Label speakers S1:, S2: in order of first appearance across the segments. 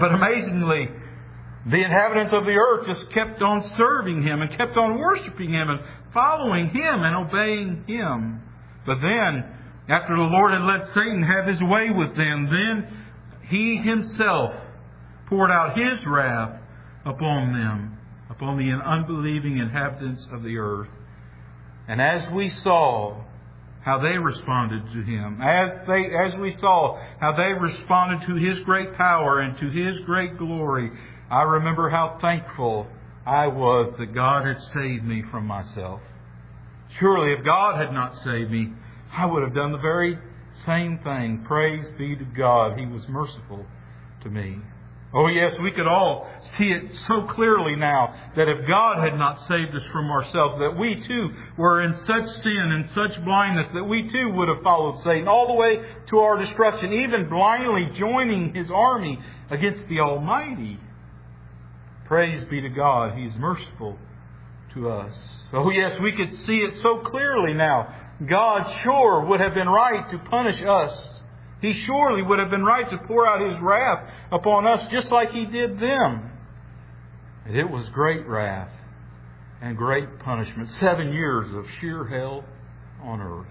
S1: But amazingly, the inhabitants of the earth just kept on serving Him and kept on worshiping Him and following Him and obeying Him. But then, after the Lord had let Satan have his way with them, then He Himself poured out His wrath upon them, upon the unbelieving inhabitants of the earth. And as we saw how they responded to Him, as we saw how they responded to His great power and to His great glory, I remember how thankful I was that God had saved me from myself. Surely if God had not saved me, I would have done the very same thing. Praise be to God. He was merciful to me. Oh yes, we could all see it so clearly now that if God had not saved us from ourselves, that we too were in such sin and such blindness that we too would have followed Satan all the way to our destruction, even blindly joining his army against the Almighty. Praise be to God. He's merciful to us. Oh yes, we could see it so clearly now. God sure would have been right to punish us. He surely would have been right to pour out His wrath upon us just like He did them. And it was great wrath and great punishment. 7 years of sheer hell on earth.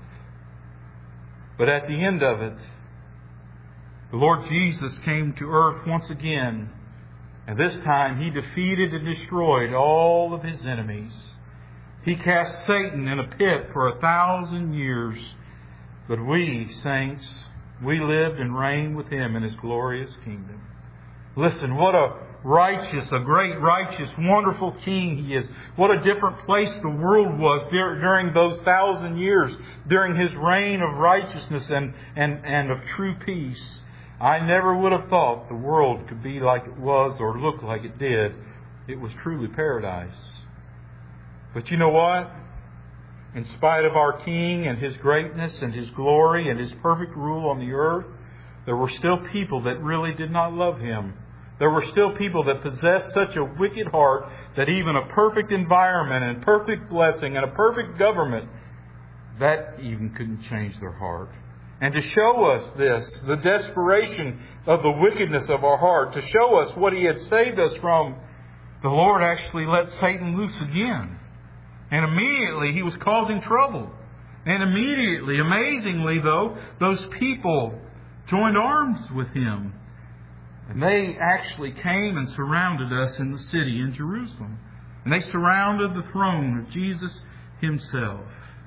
S1: But at the end of it, the Lord Jesus came to earth once again. And this time He defeated and destroyed all of His enemies. He cast Satan in a pit for 1,000 years. But we, saints, we lived and reigned with Him in His glorious kingdom. Listen, what a great righteous, wonderful King He is. What a different place the world was during those 1,000 years, during His reign of righteousness and of true peace. I never would have thought the world could be like it was or look like it did. It was truly paradise. But you know what? In spite of our King and His greatness and His glory and His perfect rule on the earth, there were still people that really did not love Him. There were still people that possessed such a wicked heart that even a perfect environment and perfect blessing and a perfect government, that even couldn't change their heart. And to show us this, the desperation of the wickedness of our heart, to show us what He had saved us from, the Lord actually let Satan loose again. And immediately he was causing trouble. And immediately, amazingly though, those people joined arms with him. And they actually came and surrounded us in the city in Jerusalem. And they surrounded the throne of Jesus Himself.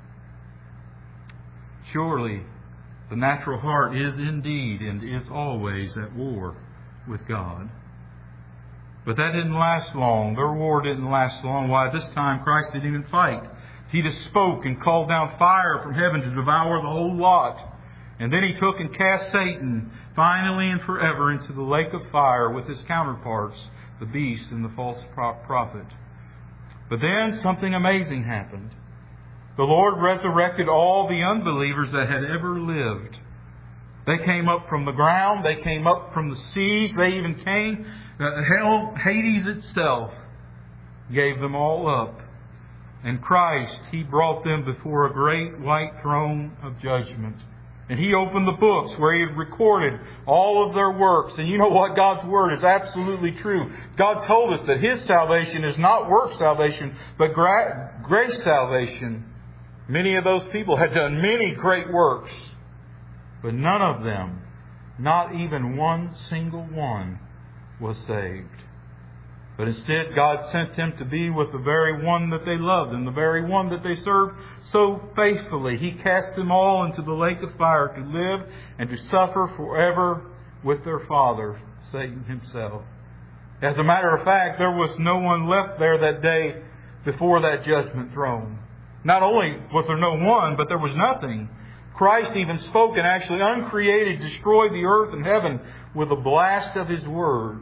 S1: Surely, the natural heart is indeed and is always at war with God. But that didn't last long. Their war didn't last long. Why, this time Christ didn't even fight. He just spoke and called down fire from heaven to devour the whole lot. And then He took and cast Satan finally and forever into the lake of fire with his counterparts, the beast and the false prophet. But then something amazing happened. The Lord resurrected all the unbelievers that had ever lived. They came up from the ground. They came up from the seas. They even came. Hell, Hades itself gave them all up. And Christ, He brought them before a great white throne of judgment. And He opened the books where He had recorded all of their works. And you know what? God's Word is absolutely true. God told us that His salvation is not work salvation, but grace salvation. Many of those people had done many great works. But none of them, not even one single one, was saved. But instead, God sent them to be with the very one that they loved and the very one that they served so faithfully. He cast them all into the lake of fire to live and to suffer forever with their father, Satan himself. As a matter of fact, there was no one left there that day before that judgment throne. Not only was there no one, but there was nothing. Christ even spoke and actually uncreated, destroyed the earth and heaven with a blast of His word.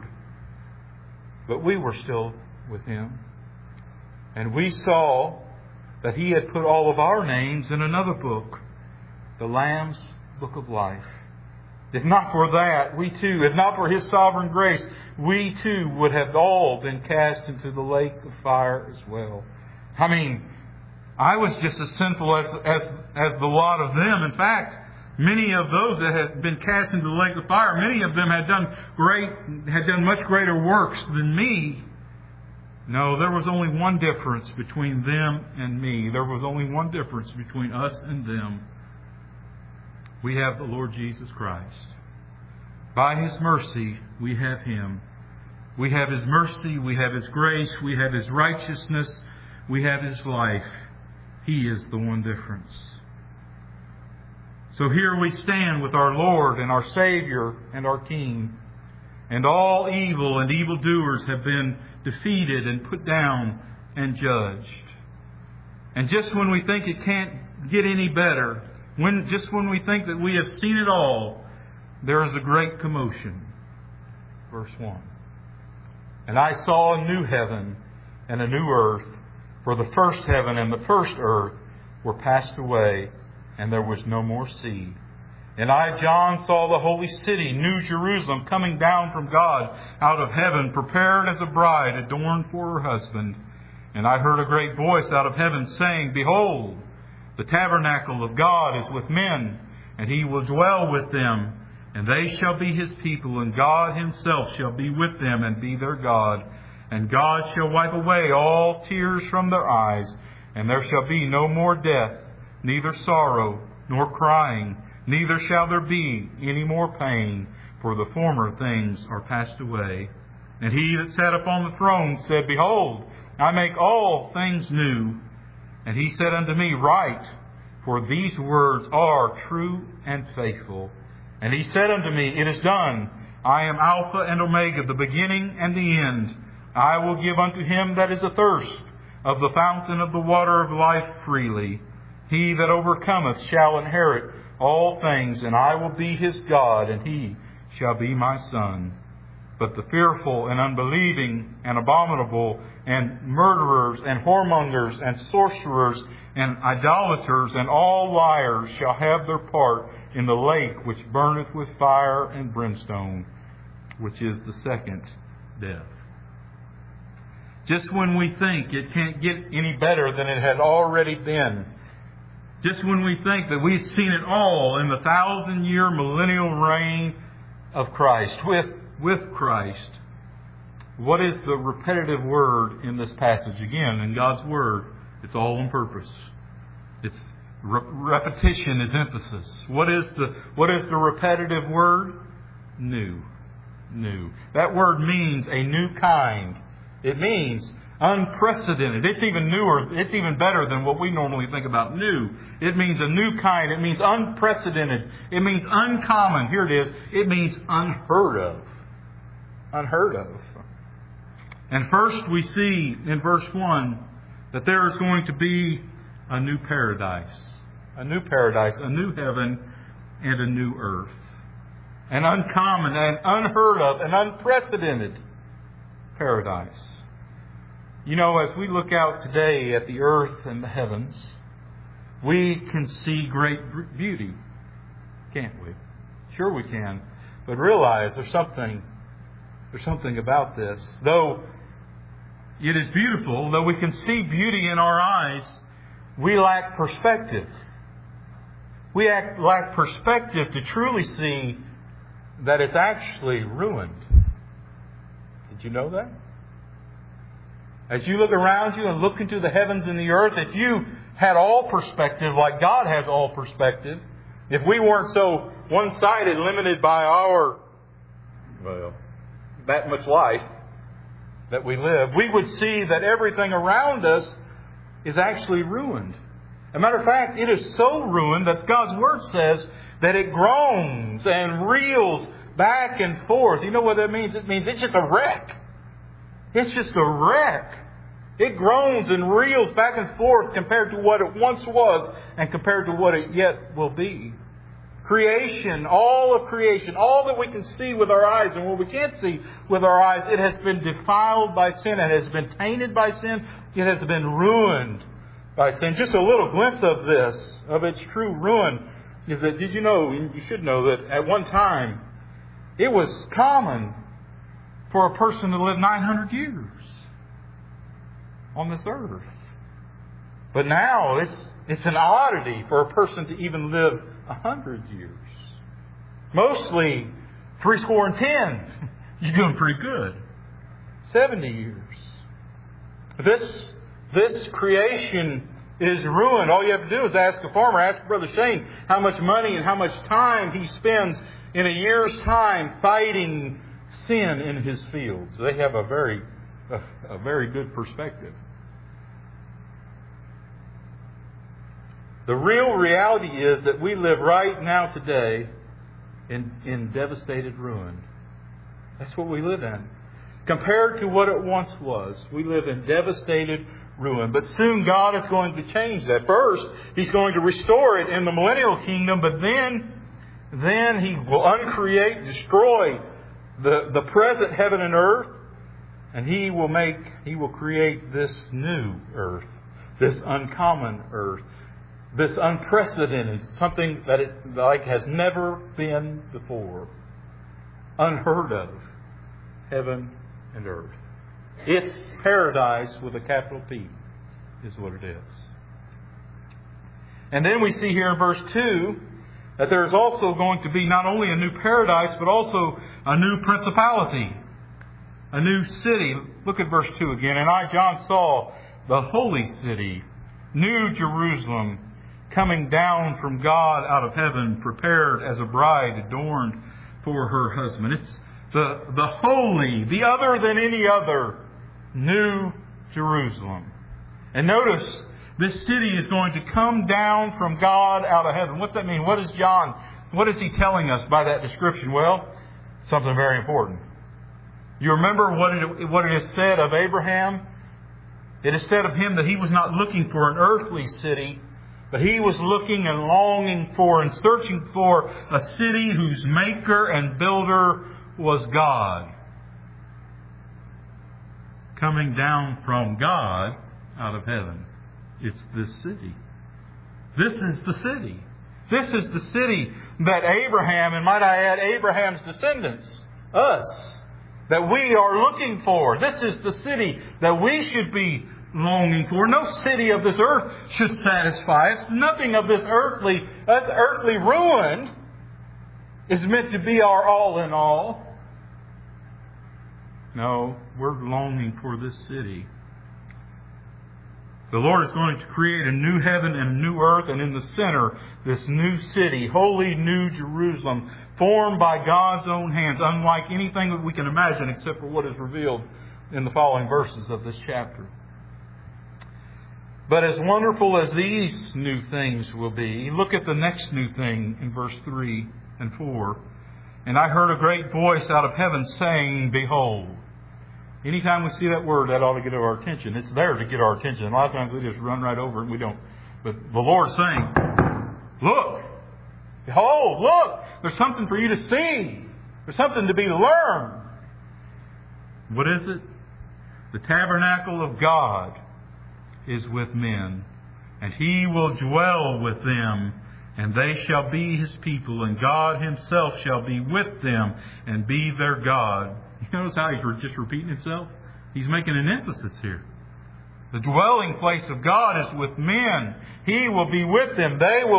S1: But we were still with Him. And we saw that He had put all of our names in another book, the Lamb's Book of Life. If not for that, we too, if not for His sovereign grace, we too would have all been cast into the lake of fire as well. I mean, I was just as sinful as the lot of them. In fact, Many of those that had been cast into the lake of fire, many of them had done much greater works than me. No, there was only one difference between them and me. There was only one difference between us and them. We have the Lord Jesus Christ. By His mercy, we have Him. We have His mercy, we have His grace, we have His righteousness, we have His life. He is the one difference. So here we stand with our Lord and our Savior and our King. And all evil and evildoers have been defeated and put down and judged. And just when we think it can't get any better, just when we think that we have seen it all, there is a great commotion. Verse 1. And I saw a new heaven and a new earth, for the first heaven and the first earth were passed away, and there was no more sea. And I, John, saw the holy city, New Jerusalem, coming down from God out of heaven, prepared as a bride adorned for her husband. And I heard a great voice out of heaven saying, Behold, the tabernacle of God is with men, and He will dwell with them. And they shall be His people, and God Himself shall be with them and be their God. And God shall wipe away all tears from their eyes, and there shall be no more death, neither sorrow nor crying, neither shall there be any more pain, for the former things are passed away. And He that sat upon the throne said, Behold, I make all things new. And He said unto me, Write, for these words are true and faithful. And He said unto me, It is done. I am Alpha and Omega, the beginning and the end. I will give unto him that is athirst of the fountain of the water of life freely. He that overcometh shall inherit all things, and I will be his God, and he shall be my son. But the fearful and unbelieving and abominable and murderers and whoremongers and sorcerers and idolaters and all liars shall have their part in the lake which burneth with fire and brimstone, which is the second death. Just when we think it can't get any better than it had already been, just when we think that we've seen it all in the 1,000-year millennial reign of Christ, with Christ, what is the repetitive word in this passage? Again, in God's Word, it's all on purpose. It's repetition is emphasis. What is the repetitive word? New. New. That word means a new kind. It means unprecedented. It's even newer. It's even better than what we normally think about new. It means a new kind. It means unprecedented. It means uncommon. Here it is. It means unheard of. Unheard of. And first we see in verse 1 that there is going to be a new paradise. A new paradise, a new heaven, and a new earth. An uncommon, an unheard of, an unprecedented paradise. You know, as we look out today at the earth and the heavens, we can see great beauty, can't we? Sure we can. But realize there's something about this. Though it is beautiful, though we can see beauty in our eyes, we lack perspective. We lack perspective to truly see that it's actually ruined. Did you know that? As you look around you and look into the heavens and the earth, if you had all perspective like God has all perspective, if we weren't so one-sided, limited by our, that much life that we live, we would see that everything around us is actually ruined. As a matter of fact, it is so ruined that God's Word says that it groans and reels back and forth. You know what that means? It means it's just a wreck. It's just a wreck. It groans and reels back and forth compared to what it once was and compared to what it yet will be. Creation, all of creation, all that we can see with our eyes and what we can't see with our eyes, it has been defiled by sin. It has been tainted by sin. It has been ruined by sin. Just a little glimpse of this, of its true ruin, is that, did you know, you should know that at one time, it was common for a person to live 900 years on this earth. But now it's an oddity for a person to even live 100 years. Mostly 70. You're doing pretty good. 70 years. This creation is ruined. All you have to do is ask a farmer, ask Brother Shane how much money and how much time he spends in a year's time fighting sin in his fields. They have a very good perspective. The real reality is that we live right now today in devastated ruin. That's what we live in. Compared to what it once was, we live in devastated ruin. But soon God is going to change that. First, He's going to restore it in the millennial kingdom, but then He will uncreate, destroy the present heaven and earth, and He will create this new earth, this uncommon earth, this unprecedented, something that has never been before, unheard of, heaven and earth. It's paradise with a capital P, is what it is. And then we see here in verse 2 that there is also going to be not only a new paradise, but also a new principality, a new city. Look at verse 2 again. And I, John, saw the holy city, New Jerusalem, coming down from God out of heaven, prepared as a bride adorned for her husband. It's the holy, the other than any other, New Jerusalem. And notice, this city is going to come down from God out of heaven. What's that mean? What is he telling us by that description? Well, something very important. You remember what it is said of Abraham? It is said of him that he was not looking for an earthly city, but he was looking and longing for and searching for a city whose maker and builder was God. Coming down from God out of heaven. It's this city. This is the city. This is the city that Abraham, and might I add, Abraham's descendants, us, that we are looking for. This is the city that we should be longing for. No city of this earth should satisfy us. Nothing of this earthly ruin is meant to be our all in all. No, we're longing for this city. The Lord is going to create a new heaven and a new earth, and in the center, this new city, holy New Jerusalem, formed by God's own hands, unlike anything that we can imagine except for what is revealed in the following verses of this chapter. But as wonderful as these new things will be, look at the next new thing in verse 3 and 4. And I heard a great voice out of heaven saying, Behold. Anytime we see that word, that ought to get our attention. It's there to get our attention. A lot of times we just run right over it and we don't. But the Lord's saying, Look! Behold! Look! There's something for you to see. There's something to be learned. What is it? The tabernacle of God is with men, and He will dwell with them, and they shall be His people, and God Himself shall be with them and be their God. You notice how He's just repeating Himself? He's making an emphasis here. The dwelling place of God is with men. He will be with them.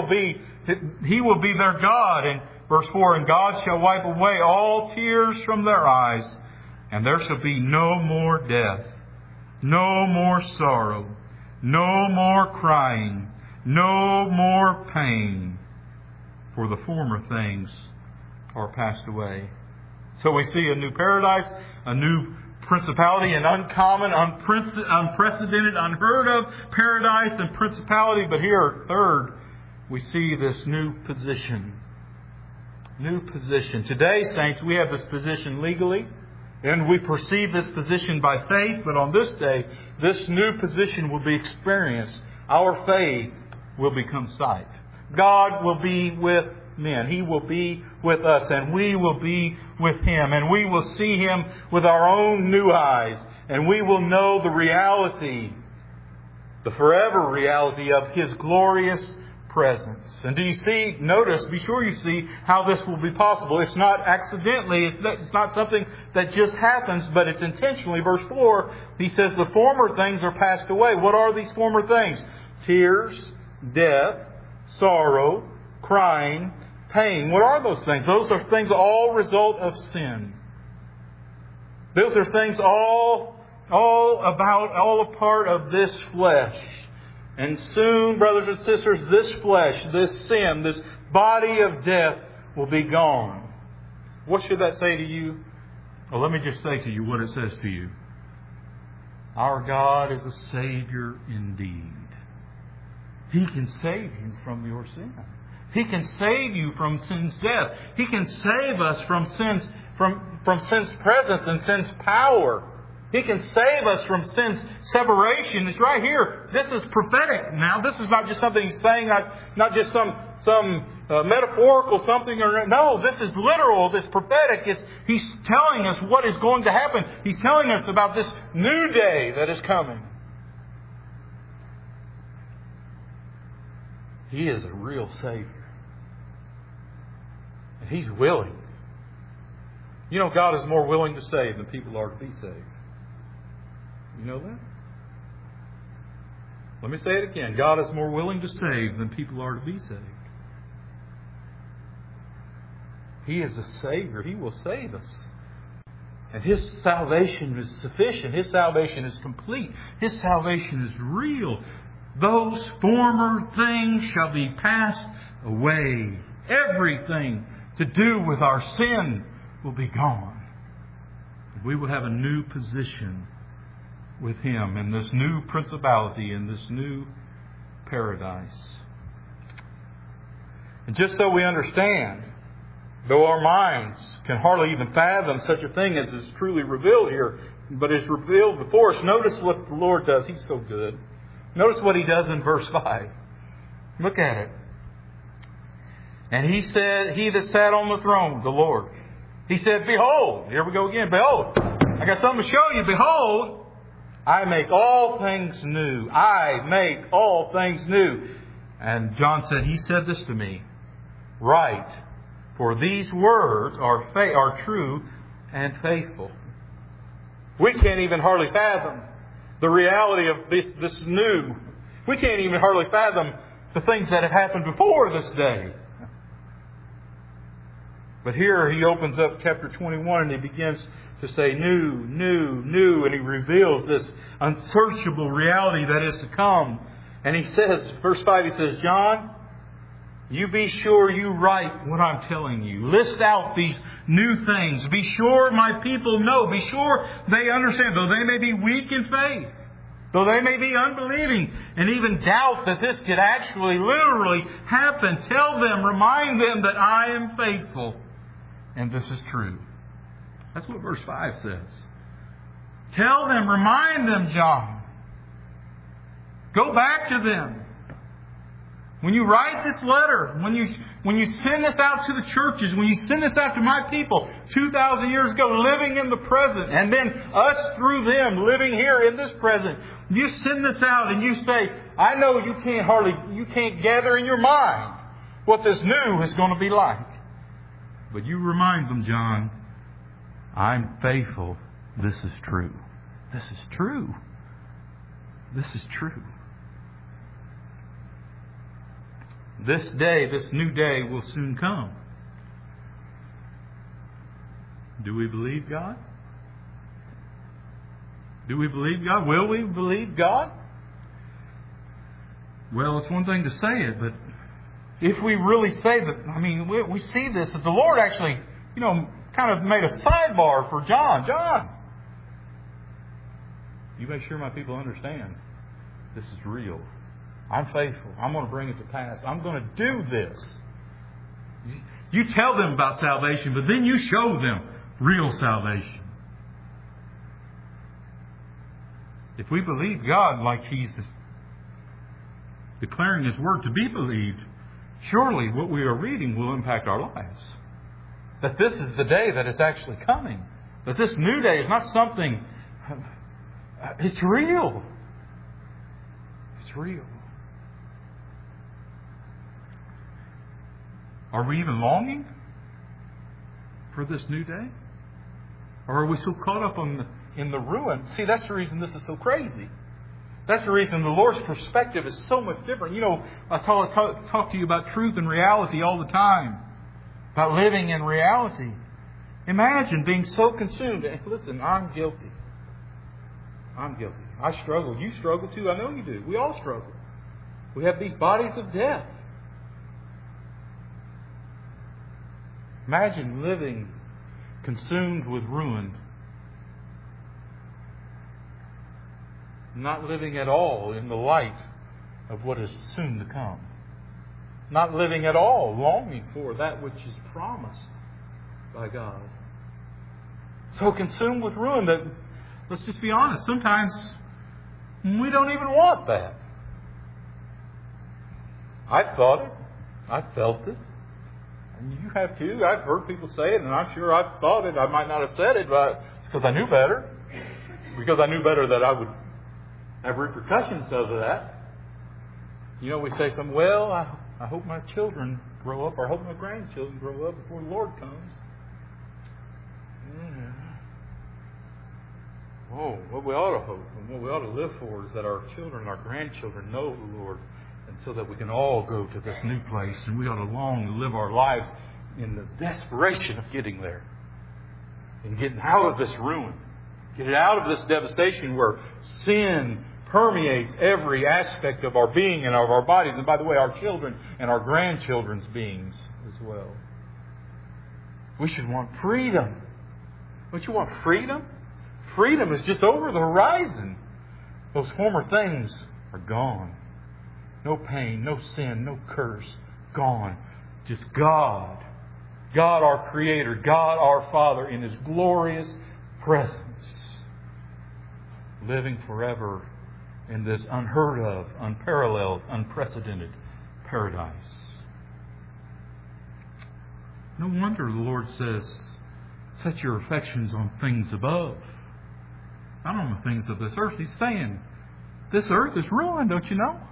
S1: He will be their God. And verse 4, And God shall wipe away all tears from their eyes, and there shall be no more death, no more sorrow, no more crying, no more pain, for the former things are passed away. So we see a new paradise, a new principality, an uncommon, unprecedented, unheard of paradise and principality. But here, third, we see this new position. New position. Today, saints, we have this position legally, and we perceive this position by faith, but on this day, this new position will be experienced. Our faith will become sight. God will be with men. He will be with us, and we will be with Him. And we will see Him with our own new eyes, and we will know the reality, the forever reality of His glorious presence. And do you see, notice, be sure you see how this will be possible. It's not accidentally, it's not something that just happens, but it's intentionally. Verse 4, he says, The former things are passed away. What are these former things? tears, death, sorrow, crying, pain. What are those things? Those are things all result of sin. Those are things all a part of this flesh. And soon, brothers and sisters, this flesh, this sin, this body of death will be gone. What should that say to you? Well, let me just say to you what it says to you. Our God is a Savior indeed. He can save you from your sin. He can save you from sin's death. He can save us from sin's presence and sin's power. He can save us from sin's separation. It's right here. This is prophetic now. This is not just something He's saying, not just some metaphorical something. No, this is literal. This is prophetic. He's telling us what is going to happen. He's telling us about this new day that is coming. He is a real Savior. And He's willing. You know, God is more willing to save than people are to be saved. You know that? Let me say it again. God is more willing to save than people are to be saved. He is a Savior. He will save us. And His salvation is sufficient. His salvation is complete. His salvation is real. Those former things shall be passed away. Everything to do with our sin will be gone. We will have a new position with Him in this new principality, in this new paradise. And just so we understand, though our minds can hardly even fathom such a thing as is truly revealed here, but is revealed before us, notice what the Lord does. He's so good. Notice what He does in verse 5. Look at it. And He said, He that sat on the throne, the Lord, He said, behold, here we go again, behold, I got something to show you. Behold, I make all things new. I make all things new. And John said, He said this to me, write, for these words are true and faithful. We can't even hardly fathom the reality of this new. We can't even hardly fathom the things that have happened before this day. But here He opens up chapter 21 and He begins to say new, new, new. And He reveals this unsearchable reality that is to come. And He says, verse 5, He says, John, you be sure you write what I'm telling you. List out these new things. Be sure my people know. Be sure they understand. Though they may be weak in faith. Though they may be unbelieving and even doubt that this could actually literally happen. Tell them, remind them that I am faithful. And this is true. That's what verse 5 says. Tell them, remind them, John. Go back to them. When you write this letter, when you send this out to the churches, when you send this out to my people 2,000 years ago, living in the present, and then us through them living here in this present, you send this out and you say, I know you can't gather in your mind what this new is going to be like. But you remind them, John, I'm faithful. This is true. This is true. This is true. This day, this new day will soon come. Do we believe God? Do we believe God? Will we believe God? Well, it's one thing to say it, but if we really say that, we see this, that the Lord actually, kind of made a sidebar for John. John, you make sure my people understand this is real. I'm faithful. I'm going to bring it to pass. I'm going to do this. You tell them about salvation, but then you show them real salvation. If we believe God like He's declaring His Word to be believed, surely what we are reading will impact our lives. That this is the day that is actually coming. That this new day is not something... It's real. It's real. Are we even longing for this new day? Or are we so caught up in the ruin? See, that's the reason this is so crazy. That's the reason the Lord's perspective is so much different. You know, I talk to you about truth and reality all the time. About living in reality. Imagine being so consumed. And listen, I'm guilty. I'm guilty. I struggle. You struggle too. I know you do. We all struggle. We have these bodies of death. Imagine living consumed with ruin. Not living at all in the light of what is soon to come. Not living at all longing for that which is promised by God. So consumed with ruin that, let's just be honest, sometimes we don't even want that. I've thought it. I've felt it. And you have too. I've heard people say it, and I'm sure I've thought it. I might not have said it, but it's because I knew better. Because I knew better that I would have repercussions of that. You know, we say something, well, I hope my children grow up, or I hope my grandchildren grow up before the Lord comes. Yeah. Oh, what we ought to hope and what we ought to live for is that our children, our grandchildren know the Lord, and so that we can all go to this new place, and we ought to long to live our lives in the desperation of getting there and getting out of this ruin, get it out of this devastation where sin permeates every aspect of our being and of our bodies. And by the way, our children and our grandchildren's beings as well. We should want freedom. Don't you want freedom? Freedom is just over the horizon. Those former things are gone. No pain, no sin, no curse. Gone. Just God. God our Creator. God our Father in His glorious presence. Living forever in this unheard of, unparalleled, unprecedented paradise. No wonder the Lord says, set your affections on things above, not on the things of this earth. He's saying, this earth is ruined, don't you know?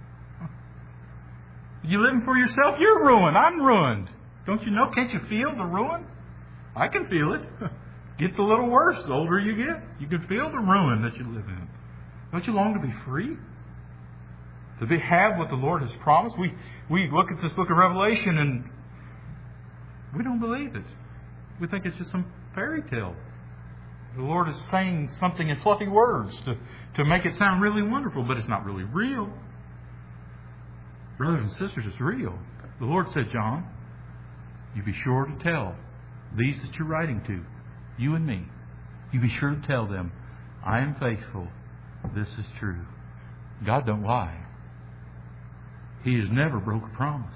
S1: You living for yourself, you're ruined. I'm ruined. Don't you know? Can't you feel the ruin? I can feel it. Gets a little worse the older you get. You can feel the ruin that you live in. Don't you long to be free? To have what the Lord has promised? We look at this book of Revelation and we don't believe it. We think it's just some fairy tale. The Lord is saying something in fluffy words to make it sound really wonderful, but it's not really real. Brothers and sisters, it's real. The Lord said, John, you be sure to tell these that you're writing to, you and me, you be sure to tell them, I am faithful. This is true. God don't lie. He has never broke a promise.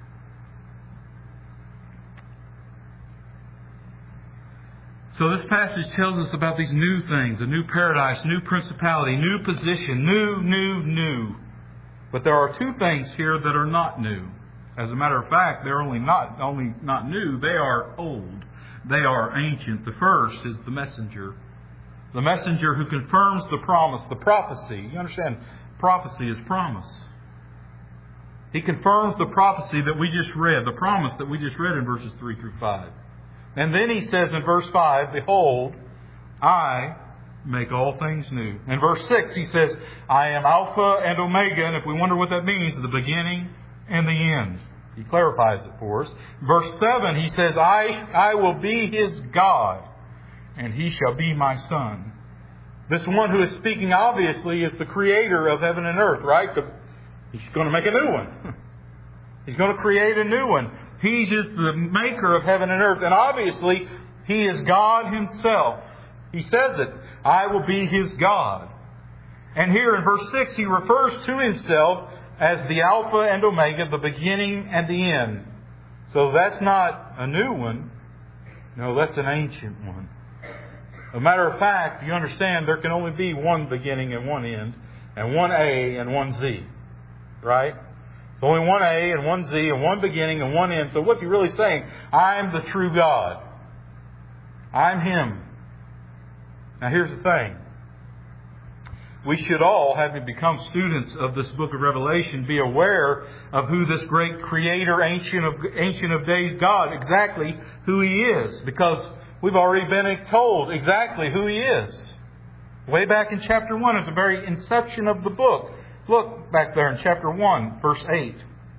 S1: So this passage tells us about these new things, a new paradise, new principality, new position, new. But there are two things here that are not new. As a matter of fact, they're only not new, they are old. They are ancient. The first is the messenger. The messenger who confirms the promise, the prophecy. You understand, prophecy is promise. He confirms the prophecy that we just read, the promise that we just read in verses 3 through 5. And then he says in verse 5, behold, I make all things new. In verse 6 he says, I am Alpha and Omega. And if we wonder what that means, the beginning and the end. He clarifies it for us. Verse 7 he says, I will be his God, and he shall be my son. This one who is speaking obviously is the creator of heaven and earth, right? Because he's going to make a new one. He's going to create a new one. He's just the maker of heaven and earth. And obviously, he is God himself. He says it. I will be his God. And here in verse 6, he refers to himself as the Alpha and Omega, the beginning and the end. So that's not a new one. No, that's an ancient one. As a matter of fact, you understand there can only be one beginning and one end, and one A and one Z. Right? There's only one A and one Z and one beginning and one end. So what's he really saying? I'm the true God. I'm Him. Now here's the thing. We should all, having become students of this book of Revelation, be aware of who this great Creator, Ancient of Days God, exactly who He is. Because we've already been told exactly who He is. Way back in chapter 1, at the very inception of the book. Look back there in chapter 1, verse 8.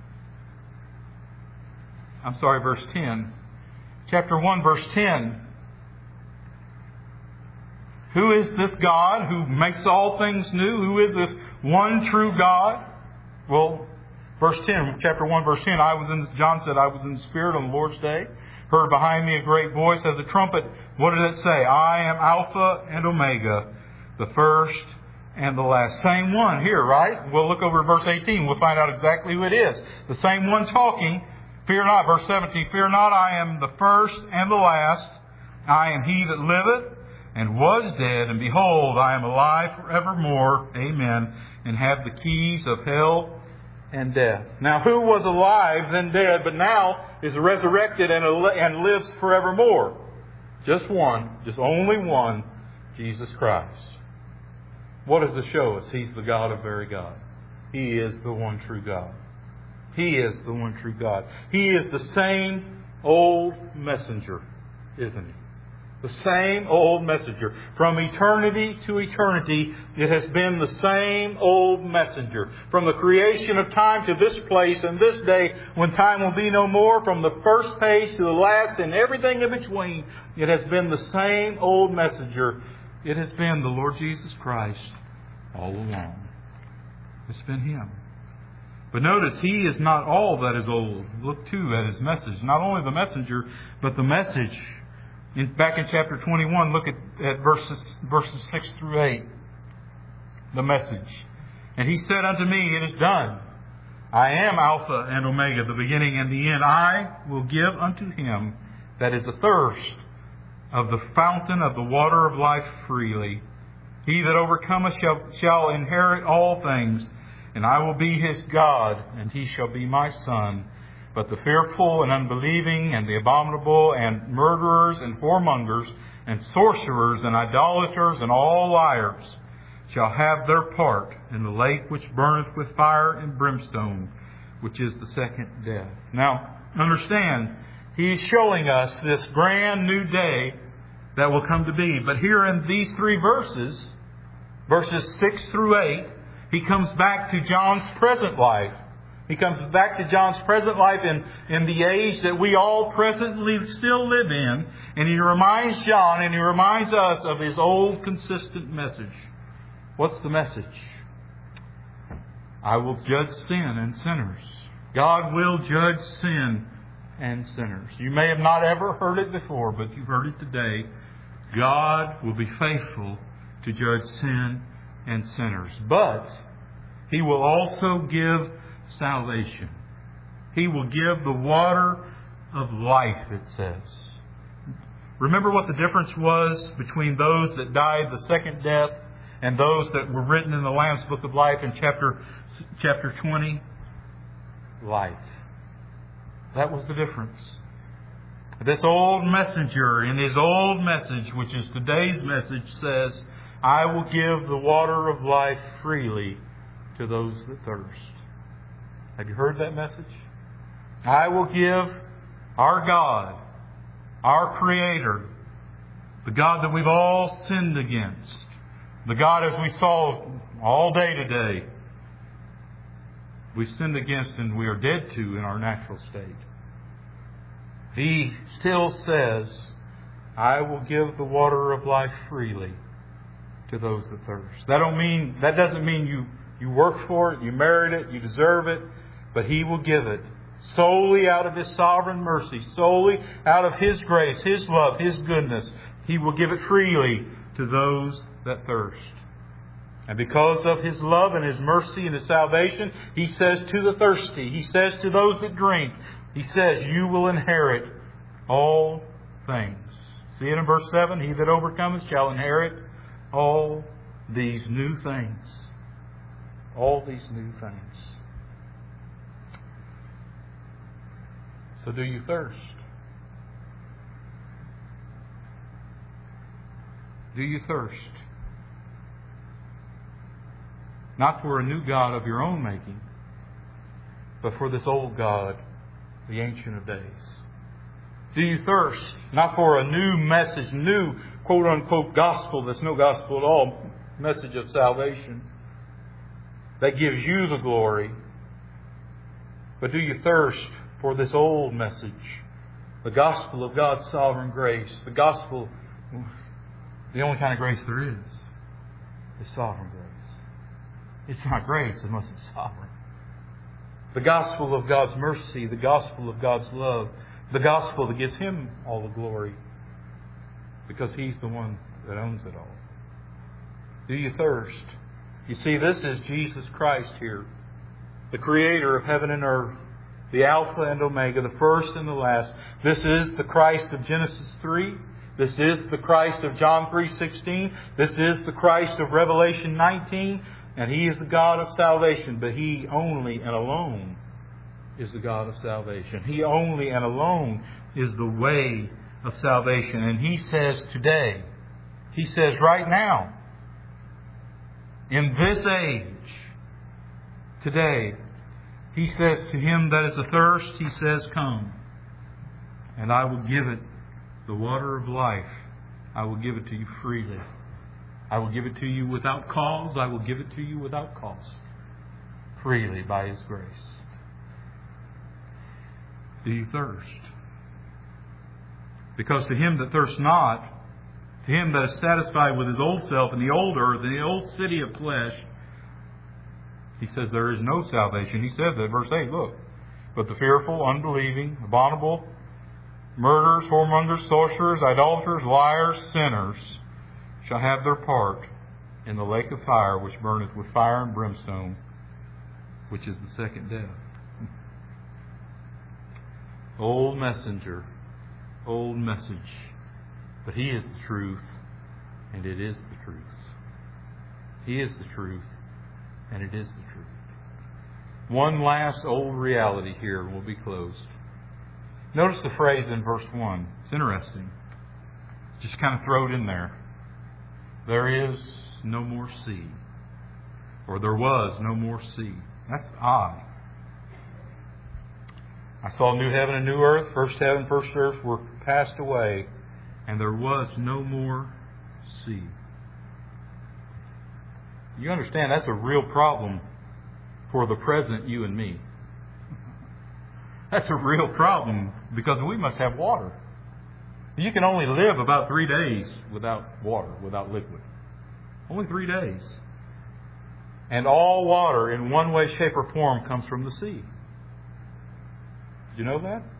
S1: Verse 10. Chapter 1, verse 10. Who is this God who makes all things new? Who is this one true God? Well, verse 10, chapter 1, verse 10, John said, I was in the Spirit on the Lord's day. Heard behind me a great voice as a trumpet. What did it say? I am Alpha and Omega, the first and the last. Same one here, right? We'll look over at verse 18. We'll find out exactly who it is. The same one talking. Fear not, verse 17, fear not, I am the first and the last. I am he that liveth and was dead, and behold, I am alive forevermore. Amen. And have the keys of hell and death. Now, who was alive, then dead, but now is resurrected and lives forevermore? Just one, just only one, Jesus Christ. What does it show us? He's the God of very God. He is the one true God. He is the one true God. He is the same old messenger, isn't He? The same old messenger. From eternity to eternity, it has been the same old messenger. From the creation of time to this place and this day, when time will be no more, from the first page to the last and everything in between, it has been the same old messenger. It has been the Lord Jesus Christ all along. It's been Him. But notice, He is not all that is old. Look too at His message. Not only the messenger, but the message. Back in chapter 21, look at verses 6 through 8. The message. And He said unto me, it is done. I am Alpha and Omega, the beginning and the end. I will give unto him that is athirst of the fountain of the water of life freely. He that overcometh shall inherit all things, and I will be his God, and he shall be my son. But the fearful and unbelieving and the abominable and murderers and whoremongers and sorcerers and idolaters and all liars shall have their part in the lake which burneth with fire and brimstone, which is the second death. Now, understand, He's showing us this brand new day that will come to be. But here in these three verses 6 through 8, He comes back to John's present life. He comes back to John's present life in the age that we all presently still live in. And He reminds John and He reminds us of His old consistent message. What's the message? I will judge sin and sinners. God will judge sin and sinners. You may have not ever heard it before, but you've heard it today. God will be faithful to judge sin and sinners. But He will also give salvation. He will give the water of life, it says. Remember what the difference was between those that died the second death and those that were written in the Lamb's Book of Life in chapter 20? Life. That was the difference. This old messenger in his old message, which is today's message, says, I will give the water of life freely to those that thirst. Have you heard that message? I will give our God, our Creator, the God that we've all sinned against, the God, as we saw all day today, we've sinned against and we are dead to in our natural state. He still says, I will give the water of life freely to those that thirst. That doesn't mean you work for it, you merit it, you deserve it, but He will give it solely out of His sovereign mercy, solely out of His grace, His love, His goodness. He will give it freely to those that thirst. And because of His love and His mercy and His salvation, He says to the thirsty, He says to those that drink, He says, you will inherit all things. See it in verse 7? He that overcometh shall inherit all these new things. All these new things. So do you thirst? Do you thirst? Not for a new God of your own making, but for this old God, the Ancient of Days. Do you thirst? Not for a new message, new quote-unquote gospel that's no gospel at all, message of salvation that gives you the glory. But do you thirst for this old message? The gospel of God's sovereign grace. The gospel, the only kind of grace there is sovereign grace. It's not grace unless it's sovereign. The gospel of God's mercy. The gospel of God's love. The gospel that gives Him all the glory. Because He's the one that owns it all. Do you thirst? You see, this is Jesus Christ here. The Creator of heaven and earth. The Alpha and Omega, the first and the last. This is the Christ of Genesis 3. This is the Christ of John 3:16. This is the Christ of Revelation 19. And He is the God of salvation. But He only and alone is the God of salvation. He only and alone is the way of salvation. And He says today, He says right now, in this age, today, He says to him that is athirst, He says, come, and I will give it the water of life. I will give it to you freely. I will give it to you without cause. I will give it to you without cost. Freely by His grace. Do you thirst? Because to him that thirsts not, to him that is satisfied with his old self and the old earth and the old city of flesh, He says there is no salvation. He says that, verse 8, look. But the fearful, unbelieving, abominable, murderers, whoremongers, sorcerers, idolaters, liars, sinners, shall have their part in the lake of fire, which burneth with fire and brimstone, which is the second death. Old messenger, old message. But He is the truth, and it is the truth. He is the truth, and it is the truth. One last old reality here, and we'll be closed. Notice the phrase in verse 1. It's interesting. Just kind of throw it in there. There is no more sea. Or there was no more sea. That's odd. I saw new heaven and new earth. First heaven, first earth were passed away, and there was no more sea. You understand that's a real problem for the present you and me. That's a real problem because we must have water. You can only live about 3 days without water, without liquid. Only 3 days. And all water in one way, shape, or form comes from the sea. Did you know that?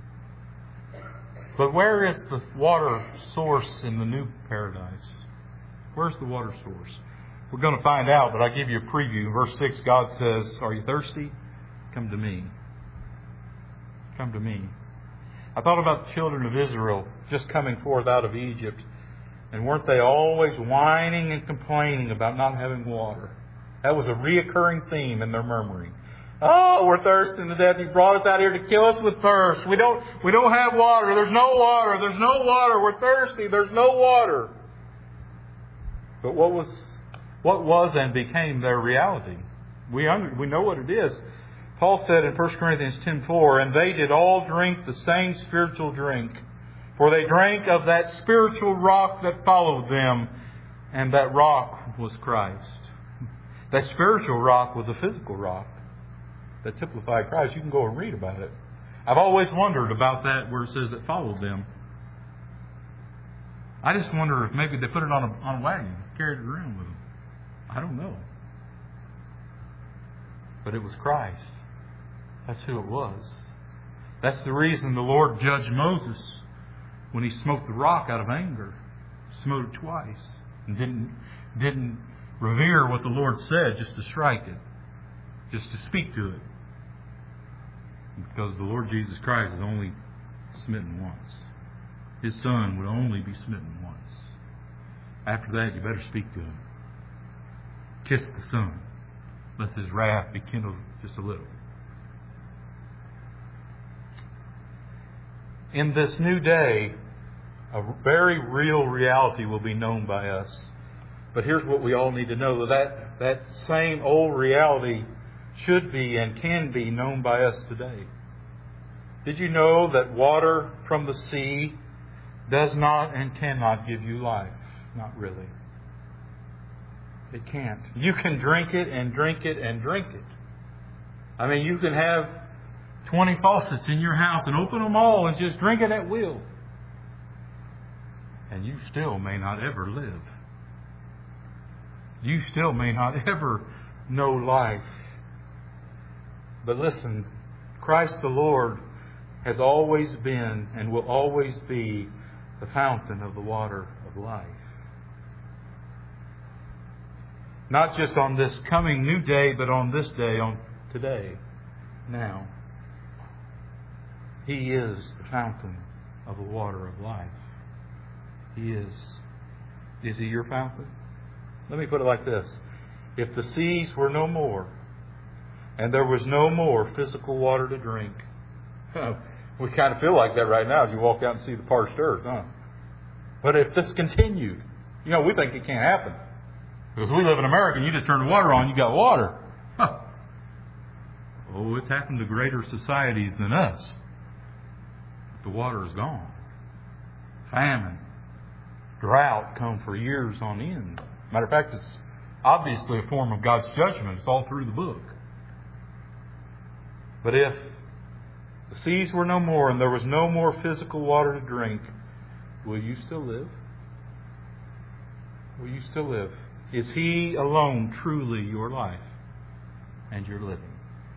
S1: But where is the water source in the new paradise? Where's the water source? We're going to find out, but I give you a preview. In verse 6, God says, are you thirsty? Come to me. Come to me. I thought about the children of Israel just coming forth out of Egypt. And weren't they always whining and complaining about not having water? That was a reoccurring theme in their murmuring. Oh, we're thirsting to death. You brought us out here to kill us with thirst. We don't have water. There's no water. There's no water. We're thirsty. There's no water. But what was and became their reality? We know what it is. Paul said in 1 Corinthians 10:4, and they did all drink the same spiritual drink, for they drank of that spiritual rock that followed them, and that rock was Christ. That spiritual rock was a physical rock that typified Christ. You can go and read about it. I've always wondered about that where it says it followed them. I just wonder if maybe they put it on a wagon, carried it around with them. I don't know. But it was Christ. That's who it was. That's the reason the Lord judged Moses when he smote the rock out of anger. Smote it twice. And didn't revere what the Lord said just to strike it. Just to speak to it. Because the Lord Jesus Christ is only smitten once. His Son would only be smitten once. After that, you better speak to Him. Kiss the Son. Let His wrath be kindled just a little. In this new day, a very real reality will be known by us. But here's what we all need to know. That same old reality should be and can be known by us today. Did you know that water from the sea does not and cannot give you life? Not really. It can't. You can drink it and drink it and drink it. I mean, you can have 20 faucets in your house and open them all and just drink it at will. And you still may not ever live. You still may not ever know life. But listen, Christ the Lord has always been and will always be the fountain of the water of life. Not just on this coming new day, but on this day, on today, now. He is the fountain of the water of life. He is. Is He your fountain? Let me put it like this. If the seas were no more, and there was no more physical water to drink, we kind of feel like that right now as you walk out and see the parched earth, huh? But if this continued, we think it can't happen. Because we live in America and you just turn the water on, you got water. Huh. Oh, it's happened to greater societies than us. But the water is gone. Famine, drought come for years on end. Matter of fact, it's obviously a form of God's judgment. It's all through the book. But if the seas were no more and there was no more physical water to drink, will you still live? Will you still live? Is He alone truly your life and your living?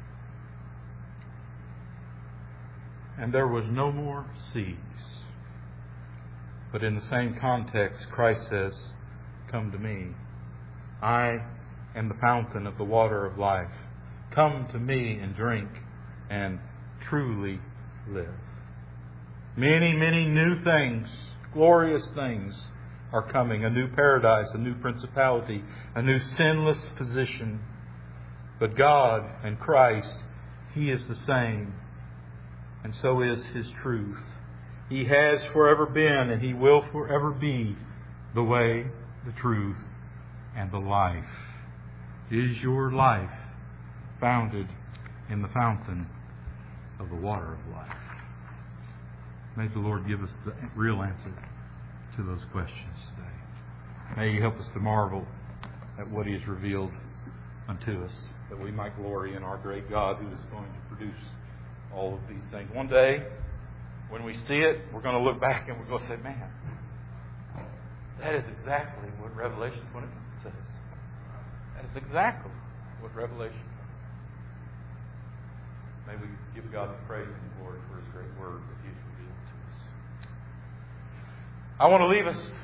S1: And there was no more seas. But in the same context, Christ says, "Come to me. I am the fountain of the water of life. Come to me and drink and truly live." Many, many new things, glorious things are coming. A new paradise, a new principality, a new sinless position. But God and Christ, He is the same. And so is His truth. He has forever been and He will forever be the way, the truth, and the life. Is your life founded in the fountain of the water of life? May the Lord give us the real answer to those questions today. May He help us to marvel at what He has revealed unto us, that we might glory in our great God who is going to produce all of these things. One day, when we see it, we're going to look back and we're going to say, man, that is exactly what Revelation 21 says. That is exactly what Revelation 21 says. May we give God the praise and glory for His great word that He has revealed to us. I want to leave us